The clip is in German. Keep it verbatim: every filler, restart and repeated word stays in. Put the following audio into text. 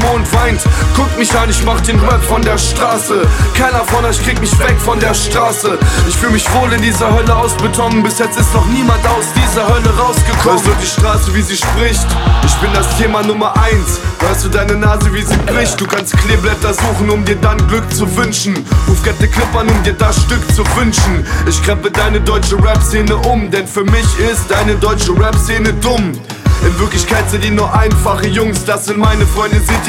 und weint. Guckt mich an, ich mach den Rap von der Straße. Keiner von euch kriegt mich weg von der Straße. Ich fühl mich wohl in dieser Hölle aus Beton. Bis jetzt ist noch niemand aus dieser Hölle rausgekommen. Hörst du die Straße, wie sie spricht? Ich bin das Thema Nummer eins. Hörst du deine Nase, wie sie bricht? Du kannst Kleeblätter suchen, um dir dann Glück zu wünschen. Ruf Kette Clip an, um dir das Stück zu wünschen. Ich kreppe deine deutsche Rap-Szene um, denn für mich ist deine deutsche Rap-Szene dumm. In Wirklichkeit sind die nur einfache Jungs, das sind meine Freunde, seht ihr?